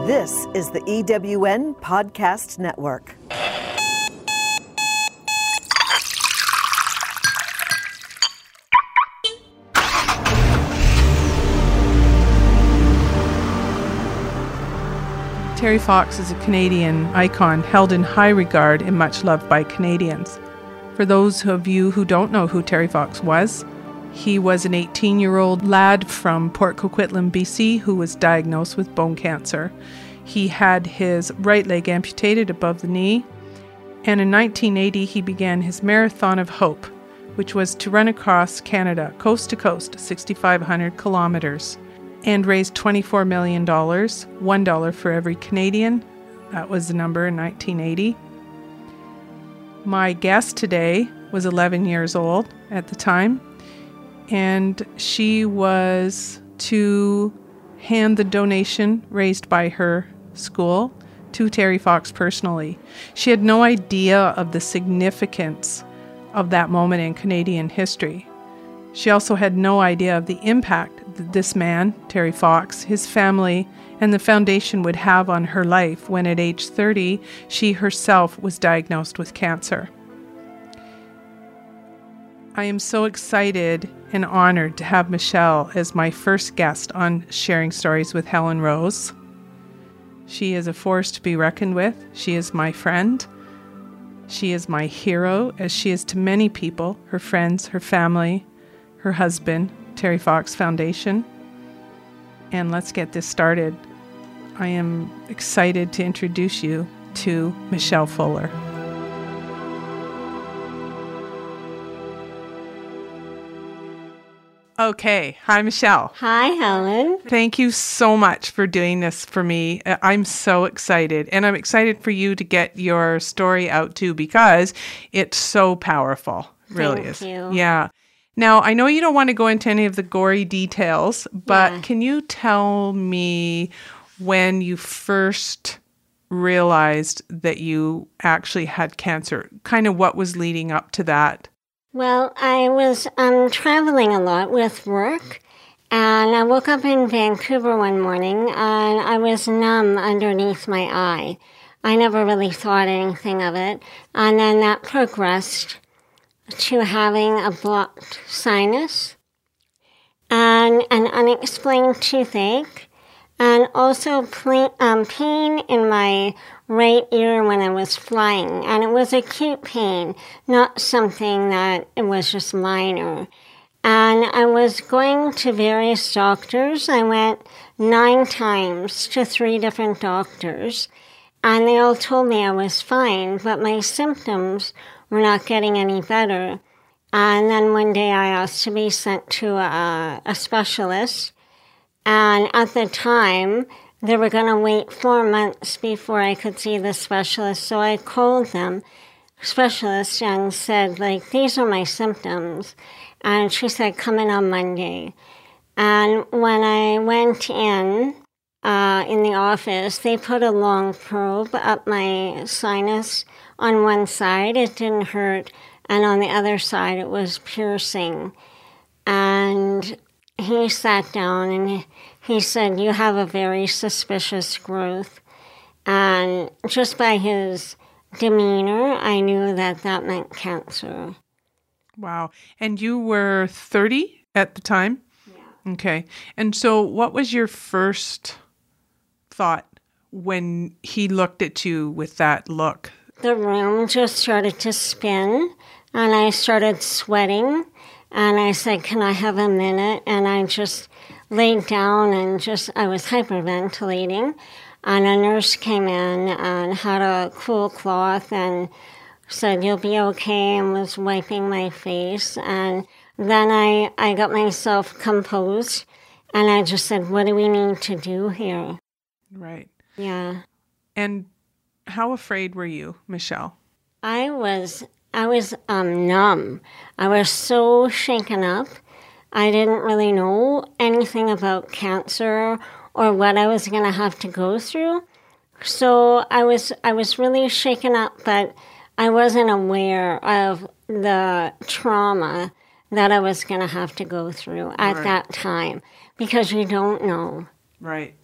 This is the EWN Podcast Network. Terry Fox is a Canadian icon held in high regard and much loved by Canadians. For those of you who don't know who Terry Fox was, he was an 18-year-old lad from Port Coquitlam, BC, who was diagnosed with bone cancer. He had his right leg amputated above the knee, and in 1980 he began his Marathon of Hope, which was to run across Canada, coast to coast, 6,500 kilometers, and raised $24 million, $1 for every Canadian. That was the number in 1980. My guest today was 11 years old at the time, and she was to hand the donation raised by her school to Terry Fox personally. She had no idea of the significance of that moment in Canadian history. She also had no idea of the impact that this man, Terry Fox, his family, and the foundation would have on her life when at age 30, she herself was diagnosed with cancer. I am so excited and honored to have Michelle as my first guest on Sharing Stories with Helen Rose. She is a force to be reckoned with. She is my friend. She is my hero, as she is to many people, her friends, her family, her husband, Terry Fox Foundation. And let's get this started. I am excited to introduce you to Michelle Fuller. Okay. Hi, Michelle. Hi, Helen. Thank you so much for doing this for me. I'm so excited. And I'm excited for you to get your story out too, because it's so powerful. It really is. Thank you. Yeah. Now, I know you don't want to go into any of the gory details, but Can you tell me when you first realized that you actually had cancer? Kind of what was leading up to that? Well, I was traveling a lot with work, and I woke up in Vancouver one morning, and I was numb underneath my eye. I never really thought anything of it, and then that progressed to having a blocked sinus and an unexplained toothache, and also pain in my right ear when I was flying. And it was acute pain, not something that it was just minor. And I was going to various doctors. I went 9 times to 3 different doctors, and they all told me I was fine, but my symptoms were not getting any better. And then one day I asked to be sent to a specialist, and at the time, they were going to wait 4 months before I could see the specialist. So I called them, specialist, and said, these are my symptoms. And she said, come in on Monday. And when I went in the office, they put a long probe up my sinus on one side. It didn't hurt. And on the other side, it was piercing. And he sat down and he said, you have a very suspicious growth. And just by his demeanor, I knew that that meant cancer. Wow. And you were 30 at the time? Yeah. Okay. And so what was your first thought when he looked at you with that look? The room just started to spin, and I started sweating. And I said, can I have a minute? And I just laid down and I was hyperventilating. And a nurse came in and had a cool cloth and said, you'll be okay, and was wiping my face. And then I got myself composed, and I just said, what do we need to do here? Right. Yeah. And how afraid were you, Michelle? I was numb. I was so shaken up. I didn't really know anything about cancer or what I was going to have to go through. So I was really shaken up, but I wasn't aware of the trauma that I was going to have to go through at that time, because you don't know. Right.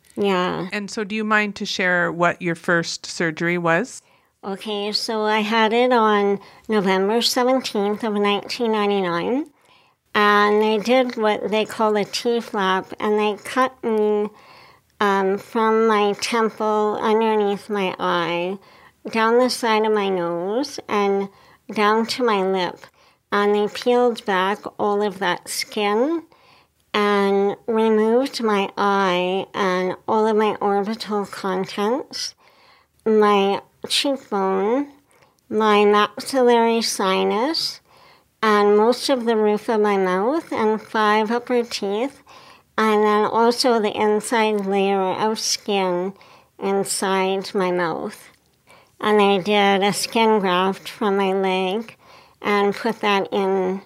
Yeah. And so do you mind to share what your first surgery was? Okay, so I had it on November 17th of 1999, and they did what they call a T-flap, and they cut me from my temple underneath my eye, down the side of my nose, and down to my lip. And they peeled back all of that skin and removed my eye and all of my orbital contents, my cheekbone, my maxillary sinus, and most of the roof of my mouth and 5 upper teeth, and then also the inside layer of skin inside my mouth. And they did a skin graft from my leg and put that in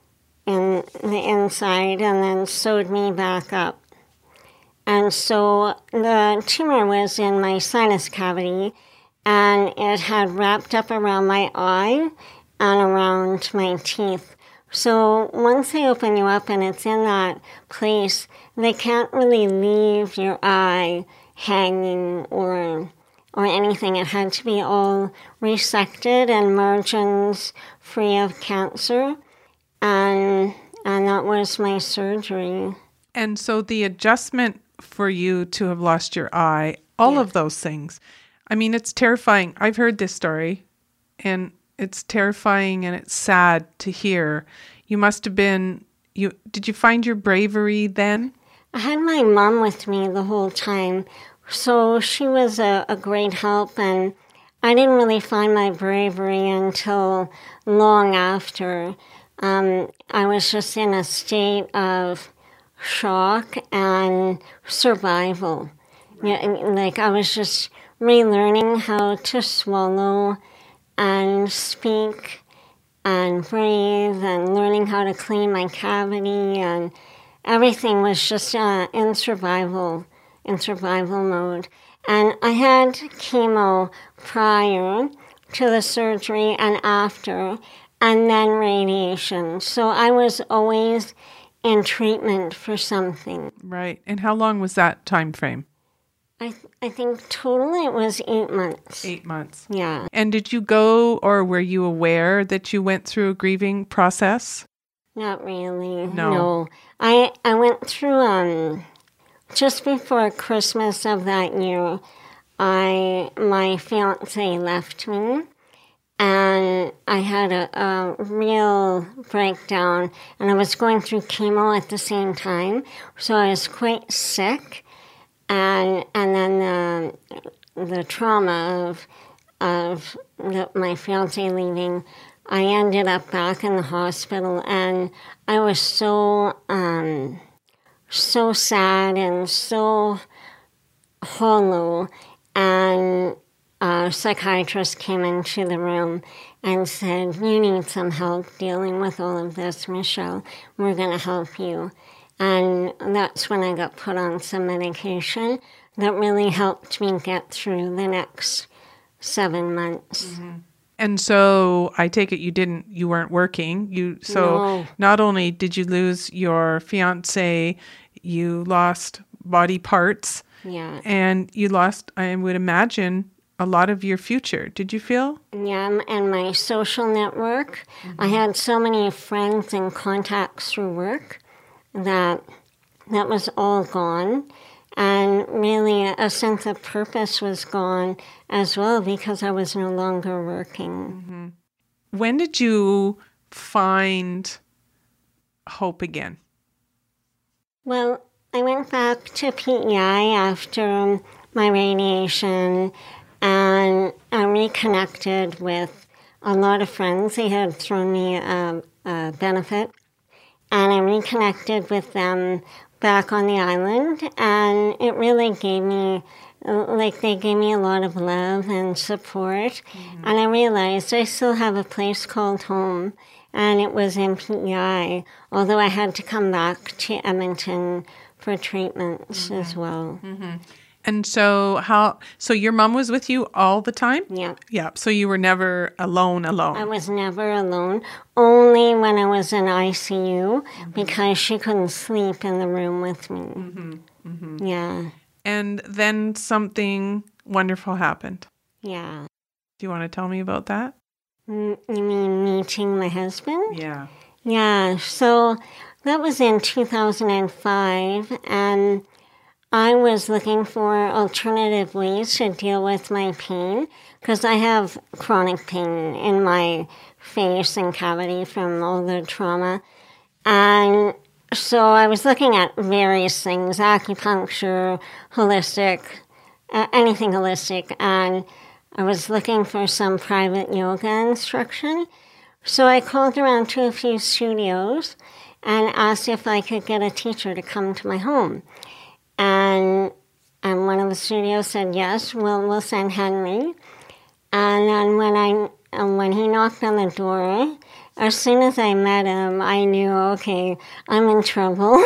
the inside and then sewed me back up. And so the tumor was in my sinus cavity, and it had wrapped up around my eye and around my teeth. So once they open you up and it's in that place, they can't really leave your eye hanging or anything. It had to be all resected and margins free of cancer. And that was my surgery. And so the adjustment for you to have lost your eye, all of those things, I mean, it's terrifying. I've heard this story, and it's terrifying and it's sad to hear. You must have been, did you find your bravery then? I had my mom with me the whole time, so she was a great help, and I didn't really find my bravery until long after. I was just in a state of shock and survival. Like I was just relearning how to swallow and speak and breathe and learning how to clean my cavity, and everything was just in survival mode. And I had chemo prior to the surgery and after, and then radiation. So I was always in treatment for something. Right. And how long was that time frame? I think total it was 8 months. 8 months. Yeah. And did you go, or were you aware that you went through a grieving process? Not really. No. I went through just before Christmas of that year, my fiance left me, and I had a real breakdown, and I was going through chemo at the same time, so I was quite sick, and then the trauma of my fiance leaving, I ended up back in the hospital, and I was so sad and so hollow, and a psychiatrist came into the room and said, "You need some help dealing with all of this, Michelle. We're going to help you." And that's when I got put on some medication that really helped me get through the next 7 months. Mm-hmm. And so I take it you weren't working. No. Not only did you lose your fiance, you lost body parts. Yeah. And you lost, I would imagine, a lot of your future. Did you feel? Yeah, and my social network. Mm-hmm. I had so many friends and contacts through work that was all gone. And really a sense of purpose was gone as well because I was no longer working. Mm-hmm. When did you find hope again? Well, I went back to PEI after my radiation, and I reconnected with a lot of friends. They had thrown me a benefit, and I reconnected with them back on the island, and it really gave me, they gave me a lot of love and support, and I realized I still have a place called home, and it was in PEI, although I had to come back to Edmonton for treatments as well. Mm-hmm. And so your mom was with you all the time? Yeah. Yeah. So you were never alone? I was never alone, only when I was in ICU, because she couldn't sleep in the room with me. Mm-hmm. Mm-hmm. Yeah. And then something wonderful happened. Yeah. Do you want to tell me about that? You mean meeting my husband? Yeah. Yeah, so that was in 2005, and I was looking for alternative ways to deal with my pain, because I have chronic pain in my face and cavity from all the trauma. And so I was looking at various things, acupuncture, holistic, anything holistic, and I was looking for some private yoga instruction. So I called around to a few studios and asked if I could get a teacher to come to my home. And one of the studios said, yes, we'll send Henry. And then when he knocked on the door, as soon as I met him, I knew, okay, I'm in trouble.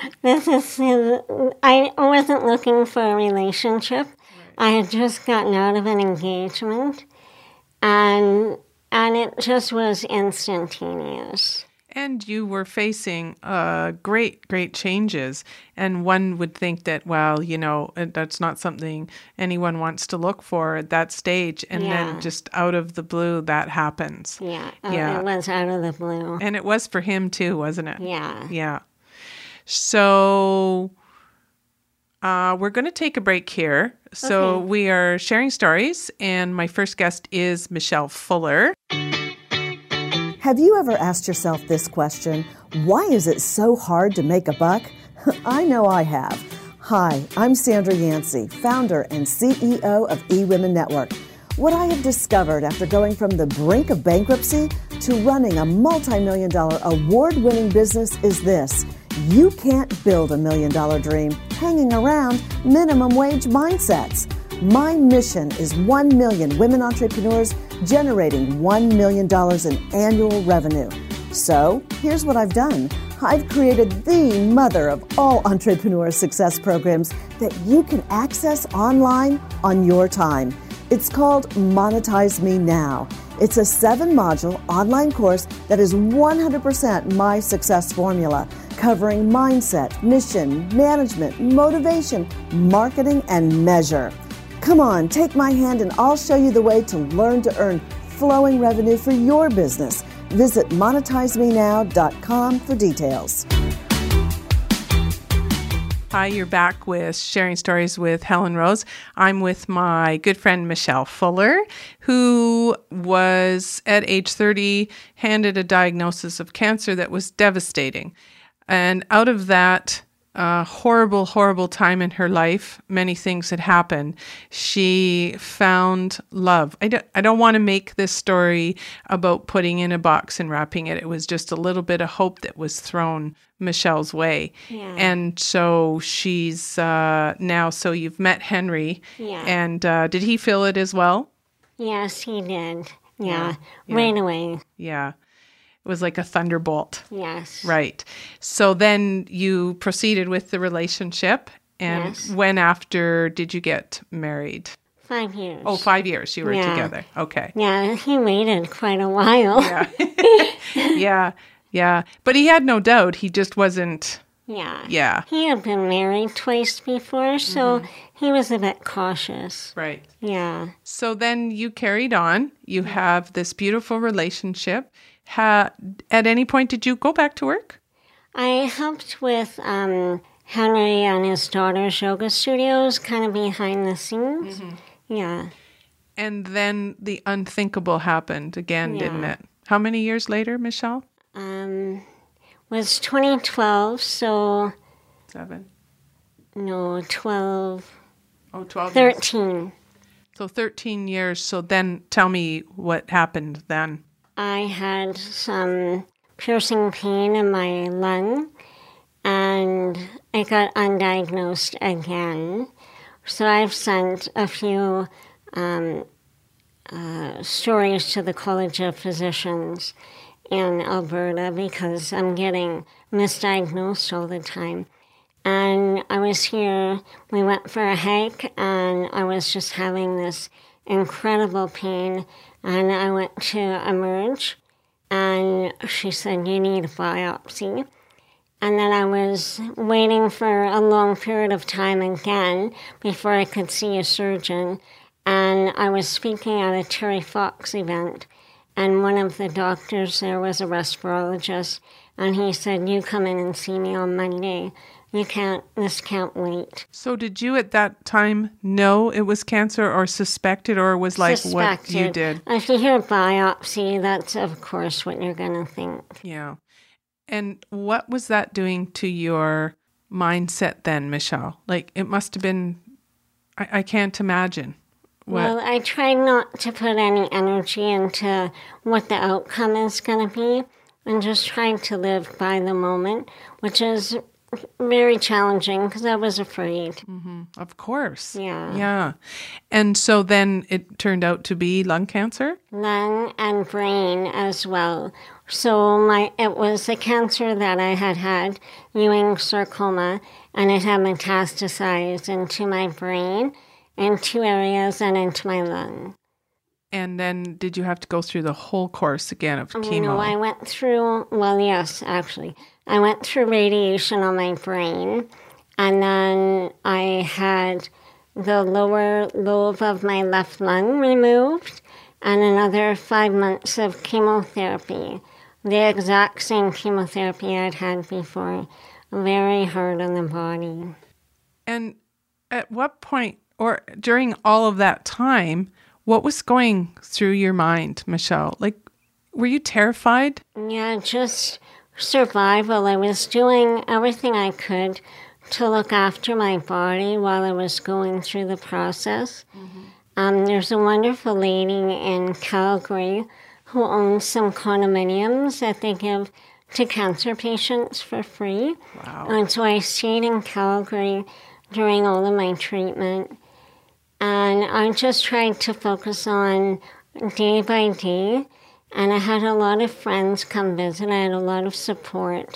I wasn't looking for a relationship. I had just gotten out of an engagement, and it just was instantaneous. And you were facing great changes. And one would think that, well, that's not something anyone wants to look for at that stage. And then just out of the blue, that happens. Yeah. It was out of the blue. And it was for him too, wasn't it? Yeah. Yeah. So we're going to take a break here. So we are sharing stories. And my first guest is Michelle Fuller. Have you ever asked yourself this question? Why is it so hard to make a buck? I know I have. Hi, I'm Sandra Yancey, founder and CEO of eWomen Network. What I have discovered after going from the brink of bankruptcy to running a multi-million-dollar award-winning business is this. You can't build $1 million dream hanging around minimum wage mindsets. My mission is 1 million women entrepreneurs generating $1 million in annual revenue. So here's what I've done. I've created the mother of all entrepreneur success programs that you can access online on your time. It's called Monetize Me Now. It's a 7-module online course that is 100% my success formula, covering mindset, mission, management, motivation, marketing, and measure. Come on, take my hand and I'll show you the way to learn to earn flowing revenue for your business. Visit monetizemenow.com for details. Hi, you're back with Sharing Stories with Helen Rose. I'm with my good friend Michelle Fuller, who was at age 30 handed a diagnosis of cancer that was devastating. And out of that horrible time in her life, many things had happened. She found love. I don't want to make this story about putting in a box and wrapping it. It was just a little bit of hope that was thrown Michelle's way. Yeah. And so she's now, so you've met Henry. Yeah. And did he feel it as well? Yes, he did. Yeah. Right away. Yeah. It was like a thunderbolt. Yes. Right. So then you proceeded with the relationship. And when after did you get married? 5 years. Oh, 5 years you were together. Okay. Yeah, he waited quite a while. Yeah. But he had no doubt. He just wasn't. Yeah. He had been married twice before, so he was a bit cautious. Right. Yeah. So then you carried on. You have this beautiful relationship. At any point, did you go back to work? I helped with Henry and his daughter's yoga studios, kind of behind the scenes. Yeah. And then the unthinkable happened again, didn't it? How many years later, Michelle? Was 2012, so... 7? No, 12. Oh, 12 13. Years. So 13 years. So then tell me what happened then. I had some piercing pain in my lung, and it got undiagnosed again. So I've sent a few stories to the College of Physicians in Alberta because I'm getting misdiagnosed all the time. And I was here, we went for a hike, and I was just having this incredible pain. And I went to Emerge, and she said, you need a biopsy. And then I was waiting for a long period of time again before I could see a surgeon. And I was speaking at a Terry Fox event. And one of the doctors there was a respirologist. And he said, you come in and see me on Monday. This can't wait. So did you at that time know it was cancer or suspect it, or was like Suspected. What you did? If you hear biopsy, that's of course what you're going to think. Yeah. And what was that doing to your mindset then, Michelle? Like, it must have been, I can't imagine. Well, I tried not to put any energy into what the outcome is going to be and just trying to live by the moment, which is very challenging because I was afraid. Mm-hmm. Of course. Yeah. Yeah. And so then it turned out to be lung cancer? Lung and brain as well. So it was a cancer that I had, Ewing sarcoma, and it had metastasized into my brain in 2 areas and into my lung. And then did you have to go through the whole course again of chemo? No, I went through, yes, actually. I went through radiation on my brain, and then I had the lower lobe of my left lung removed, and another 5 months of chemotherapy. The exact same chemotherapy I'd had before. Very hard on the body. And at what point, or during all of that time, what was going through your mind, Michelle? Like, were you terrified? Yeah, just survival. I was doing everything I could to look after my body while I was going through the process. Mm-hmm. There's a wonderful lady in Calgary who owns some condominiums that they give to cancer patients for free. Wow. And so I stayed in Calgary during all of my treatment. And I just tried to focus on day by day. And I had a lot of friends come visit. I had a lot of support.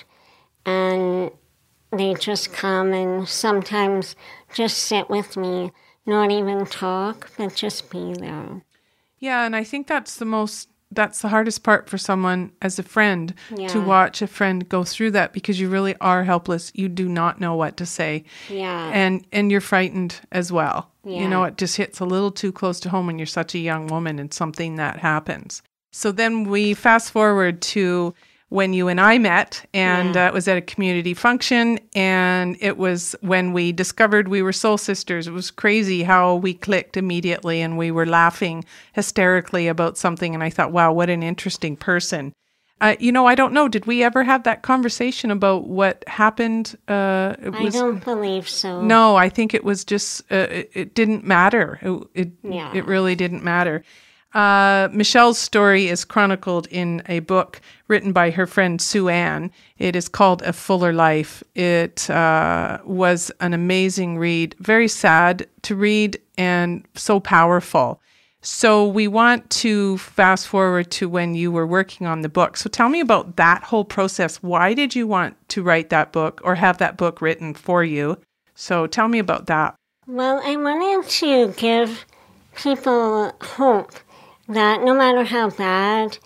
And they just come and sometimes just sit with me, not even talk, but just be there. Yeah, and I think that's the hardest part for someone as a friend, to watch a friend go through that, because you really are helpless. You do not know what to say. Yeah. And you're frightened as well. Yeah. You know, it just hits a little too close to home when you're such a young woman and something that happens. So then we fast forward to when you and I met, and it was at a community function, and it was when we discovered we were soul sisters. It was crazy how we clicked immediately, and we were laughing hysterically about something, and I thought, wow, what an interesting person. I don't know, did we ever have that conversation about what happened? I don't believe so. No, I think it was just, it didn't matter. It really didn't matter. Michelle's story is chronicled in a book written by her friend Sue Ann. It is called A Fuller Life. It was an amazing read, very sad to read and so powerful. So we want to fast forward to when you were working on the book. So tell me about that whole process. Why did you want to write that book or have that book written for you? So tell me about that. Well, I wanted to give people hope that no matter how bad,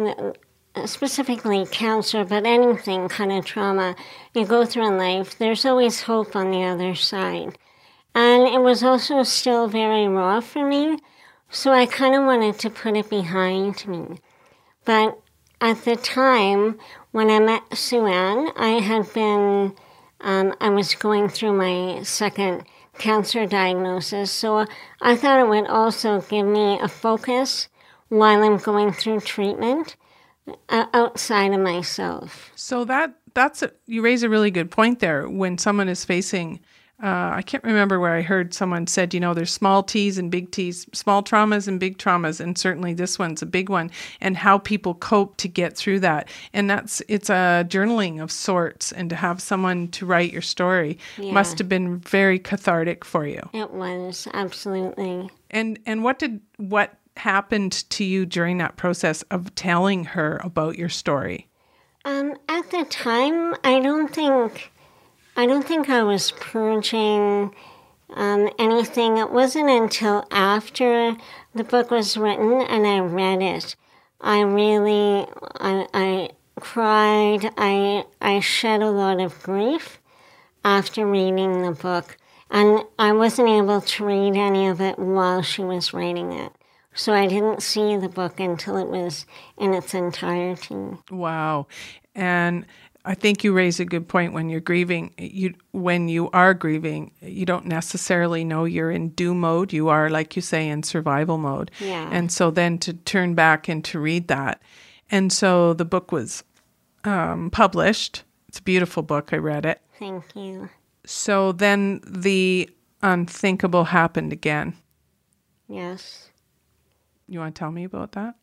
specifically cancer, but anything kind of trauma you go through in life, there's always hope on the other side. And it was also still very raw for me, so I kind of wanted to put it behind me. But at the time when I met Sue Ann, I was going through my second cancer diagnosis, so I thought it would also give me a focus while I'm going through treatment outside of myself. So you raise a really good point there. When someone is facing, I can't remember where I heard someone said, there's small T's and big T's, small traumas and big traumas, and certainly this one's a big one, and how people cope to get through that. And it's a journaling of sorts, and to have someone to write your story must have been very cathartic for you. It was, absolutely. And what happened to you during that process of telling her about your story? At the time, I don't think I was purging anything. It wasn't until after the book was written and I read it, I cried. I shed a lot of grief after reading the book. And I wasn't able to read any of it while she was writing it. So I didn't see the book until it was in its entirety. Wow. And I think you raise a good point. When you're grieving, when you are grieving, you don't necessarily know you're in do mode. You are, like you say, in survival mode. Yeah. And so then to turn back and to read that. And so the book was published. It's a beautiful book. I read it. Thank you. So then the unthinkable happened again. Yes. You want to tell me about that?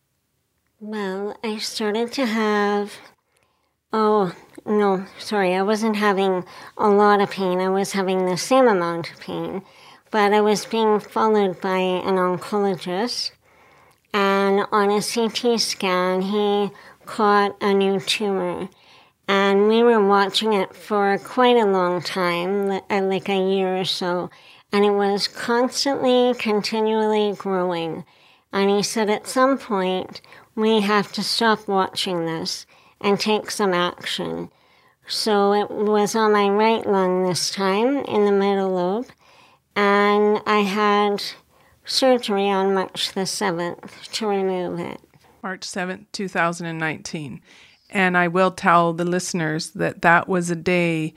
Well, I started to have... Oh, no, sorry, I wasn't having a lot of pain. I was having the same amount of pain. But I was being followed by an oncologist. And on a CT scan, he caught a new tumor. And we were watching it for quite a long time, like a year or so. And it was constantly, continually growing. And he said, at some point, we have to stop watching this and take some action. So it was on my right lung this time, in the middle lobe. And I had surgery on March the 7th to remove it. March 7th, 2019. And I will tell the listeners that that was a day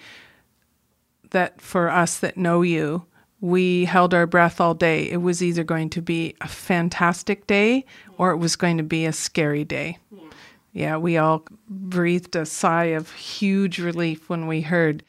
that for us that know you, we held our breath all day. It was either going to be a fantastic day or it was going to be a scary day. Yeah, we all breathed a sigh of huge relief when we heard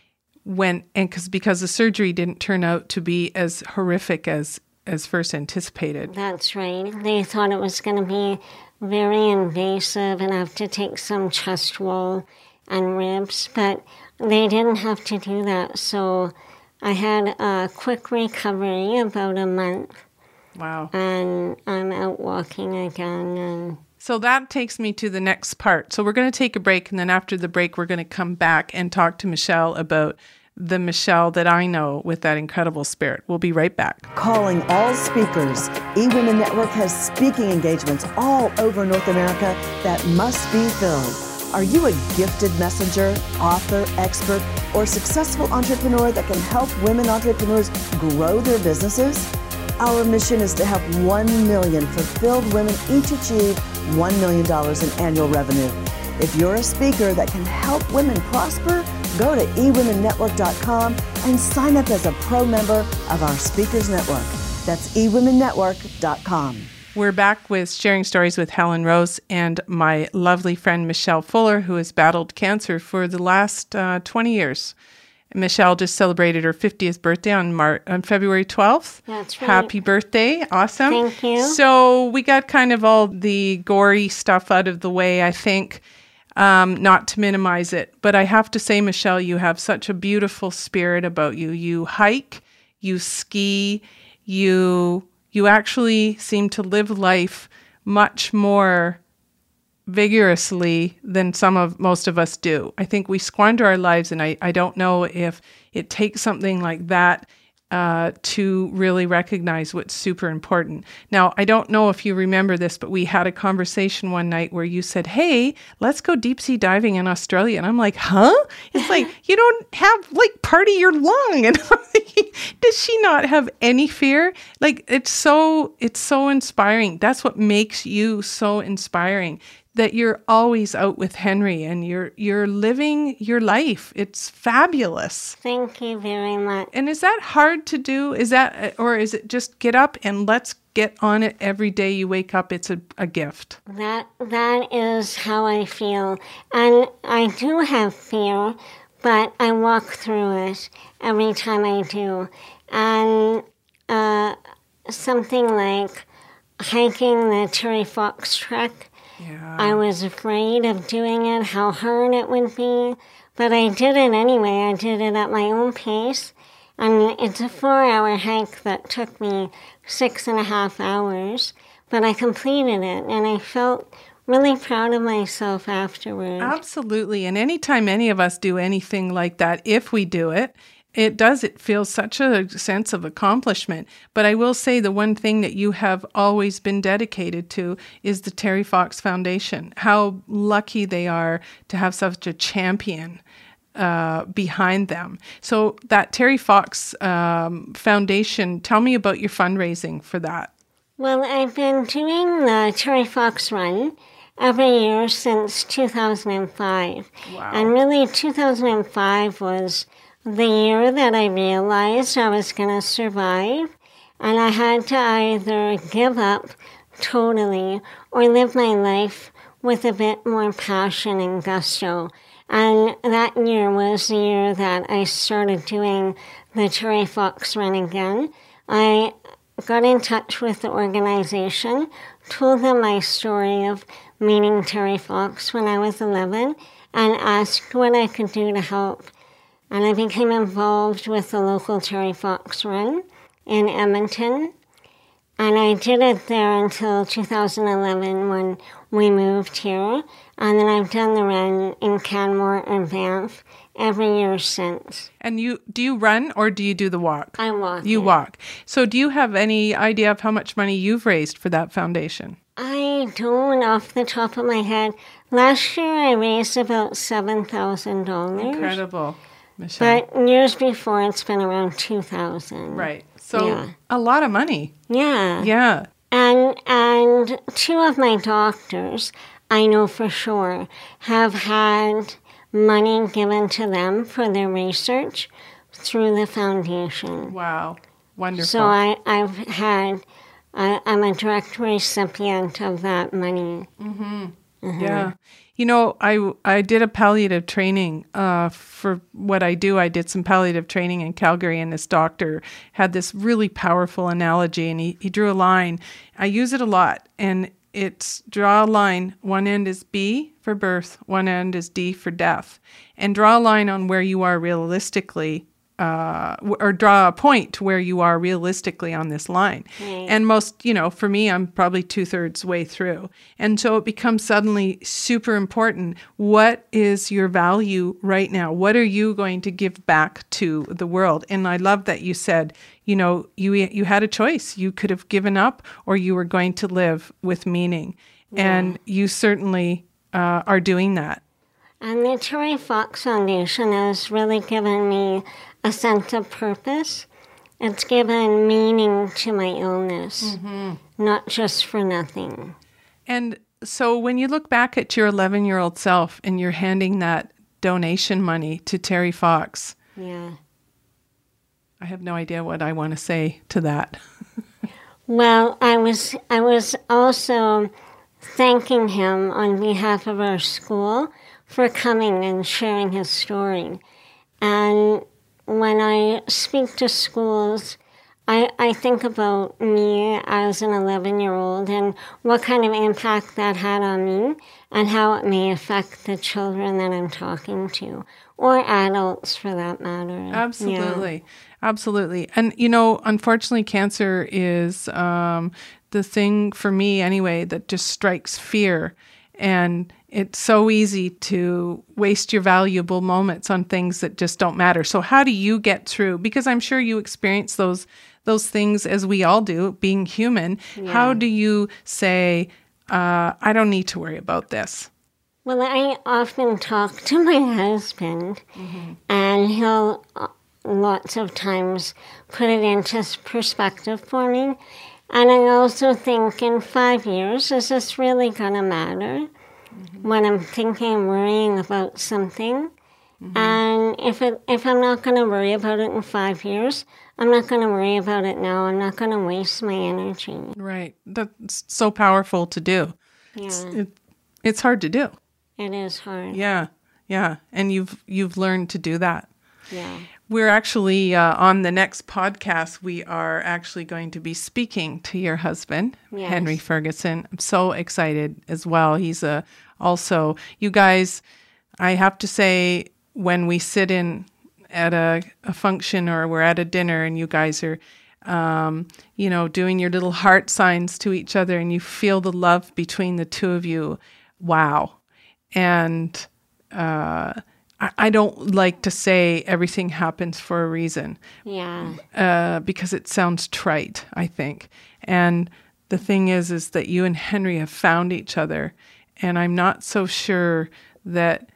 because the surgery didn't turn out to be as horrific as first anticipated. That's right. They thought it was going to be very invasive and have to take some chest wall and ribs, but they didn't have to do that. So I had a quick recovery, about a month. Wow. And I'm out walking again. So that takes me to the next part. So we're going to take a break, and then after the break, we're going to come back and talk to Michelle about the Michelle that I know with that incredible spirit. We'll be right back. Calling all speakers. eWomen Network has speaking engagements all over North America that must be filled. Are you a gifted messenger, author, expert, or successful entrepreneur that can help women entrepreneurs grow their businesses? Our mission is to help 1 million fulfilled women each achieve $1 million in annual revenue. If you're a speaker that can help women prosper, go to eWomenNetwork.com and sign up as a pro member of our Speakers Network. That's eWomenNetwork.com. We're back with Sharing Stories with Helen Rose and my lovely friend Michelle Fuller, who has battled cancer for the last 20 years. Michelle just celebrated her 50th birthday on February 12th. That's right. Happy birthday. Awesome. Thank you. So we got kind of all the gory stuff out of the way, I think, not to minimize it. But I have to say, Michelle, you have such a beautiful spirit about you. You hike, you ski, you actually seem to live life much more vigorously than most of us do. I think we squander our lives, and I don't know if it takes something like that to really recognize what's super important. Now, I don't know if you remember this, but we had a conversation one night where you said, hey, let's go deep sea diving in Australia. And I'm like, huh? It's like, you don't have part of your lung. And I'm thinking, does she not have any fear? It's so inspiring. That's what makes you so inspiring, that you're always out with Henry and you're living your life. It's fabulous. Thank you very much. And is that hard to do? Or is it just get up and let's get on it every day you wake up? It's a gift. That is how I feel. And I do have fear, but I walk through it every time I do. And something like hiking the Terry Fox Trek, yeah. I was afraid of doing it, how hard it would be, but I did it anyway. I did it at my own pace, and it's a 4-hour hike that took me 6.5 hours, but I completed it, and I felt really proud of myself afterwards. Absolutely, and anytime any of us do anything like that, if we do it, It does. It feels such a sense of accomplishment. But I will say the one thing that you have always been dedicated to is the Terry Fox Foundation. How lucky they are to have such a champion behind them. So that Terry Fox Foundation, tell me about your fundraising for that. Well, I've been doing the Terry Fox Run every year since 2005. Wow. And really 2005 was the year that I realized I was going to survive, and I had to either give up totally or live my life with a bit more passion and gusto. And that year was the year that I started doing the Terry Fox Run again. I got in touch with the organization, told them my story of meeting Terry Fox when I was 11, and asked what I could do to help. And I became involved with the local Terry Fox Run in Edmonton. And I did it there until 2011 when we moved here. And then I've done the run in Canmore and Banff every year since. And do you run or do you do the walk? I walk. You walk. So do you have any idea of how much money you've raised for that foundation? I don't off the top of my head. Last year I raised about $7,000. Incredible, Michelle. But years before it's been around $2,000. Right. So a lot of money. Yeah. Yeah. And two of my doctors, I know for sure, have had money given to them for their research through the foundation. Wow. Wonderful. So I'm a direct recipient of that money. Mm-hmm. Mm-hmm. Yeah. You know, I did a palliative training for what I do. I did some palliative training in Calgary, and this doctor had this really powerful analogy, and he drew a line. I use it a lot, and it's draw a line. One end is B for birth, one end is D for death, and draw a line on where you are realistically, or draw a point to where you are realistically on this line. Right. And most, for me, I'm probably 2/3 way through. And so it becomes suddenly super important. What is your value right now? What are you going to give back to the world? And I love that you said, you had a choice. You could have given up, or you were going to live with meaning. Yeah. And you certainly are doing that. And the Terry Fox Foundation has really given me a sense of purpose. It's given meaning to my illness, not just for nothing. And so when you look back at your 11-year-old self and you're handing that donation money to Terry Fox, I have no idea what I want to say to that. Well, I was also thanking him on behalf of our school for coming and sharing his story. And when I speak to schools, I think about me as an 11-year-old and what kind of impact that had on me and how it may affect the children that I'm talking to, or adults for that matter. Absolutely. Yeah. Absolutely. And, unfortunately, cancer is the thing for me anyway that just strikes fear. And it's so easy to waste your valuable moments on things that just don't matter. So how do you get through? Because I'm sure you experience those things as we all do, being human. Yeah. How do you say, I don't need to worry about this? Well, I often talk to my husband, and he'll lots of times put it into perspective for me. And I also think in 5 years, is this really going to matter? When I'm thinking, worrying about something. And if I'm not going to worry about it in 5 years, I'm not going to worry about it now. I'm not going to waste my energy. Right. That's so powerful to do. Yeah. It's hard to do. It is hard. Yeah. Yeah. And you've learned to do that. Yeah. We're actually, on the next podcast, we are actually going to be speaking to your husband, yes. Henry Ferguson. I'm so excited as well. He's also, you guys, I have to say, when we sit in at a function or we're at a dinner and you guys are, doing your little heart signs to each other and you feel the love between the two of you, wow. And I don't like to say everything happens for a reason. Yeah. Because it sounds trite, I think. And the thing is that you and Henry have found each other. And I'm not so sure that,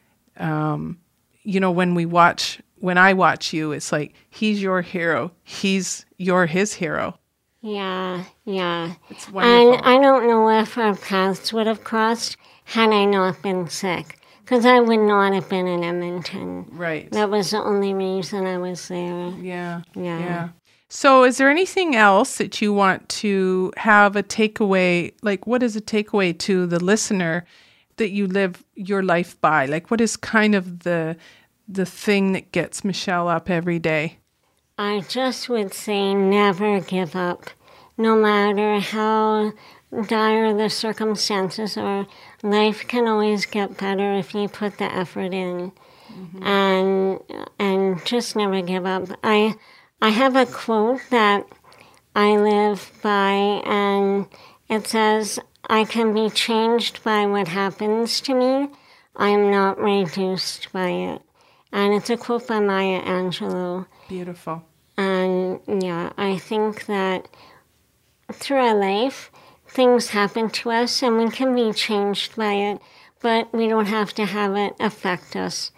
when I watch you, it's like, he's your hero. You're his hero. Yeah, yeah. It's wonderful. And I don't know if our paths would have crossed had I not been sick. Because I would not have been in Edmonton. Right. That was the only reason I was there. Yeah. So is there anything else that you want to have a takeaway? Like, what is a takeaway to the listener that you live your life by? Like, what is kind of the thing that gets Michelle up every day? I just would say never give up. No matter how dire the circumstances are, life can always get better if you put the effort in. And just never give up. I have a quote that I live by, and it says, "I can be changed by what happens to me. I am not reduced by it." And it's a quote by Maya Angelou. Beautiful. And yeah, I think that through our life, things happen to us and we can be changed by it, but we don't have to have it affect us.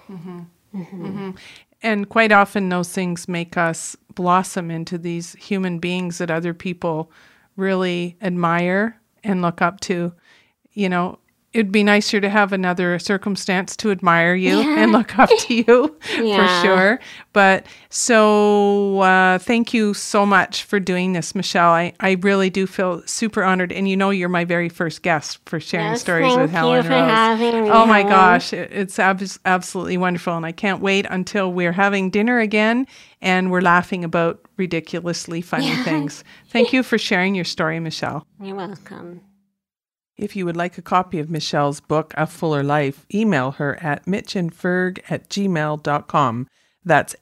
And quite often those things make us blossom into these human beings that other people really admire and look up to. It'd be nicer to have another circumstance to admire you and look up to you for sure. But so thank you so much for doing this, Michelle. I really do feel super honored. And you're my very first guest for sharing stories with Helen Rose. Thank you for having me. Oh my gosh, it's absolutely wonderful. And I can't wait until we're having dinner again and we're laughing about ridiculously funny things. Thank you for sharing your story, Michelle. You're welcome. If you would like a copy of Michelle's book, A Fuller Life, email her at mitchandferg@gmail.com. That's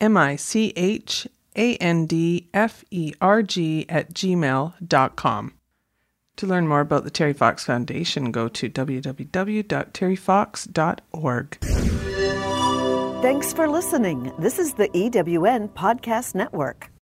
MICHANDFERG@gmail.com. To learn more about the Terry Fox Foundation, go to www.terryfox.org. Thanks for listening. This is the EWN Podcast Network.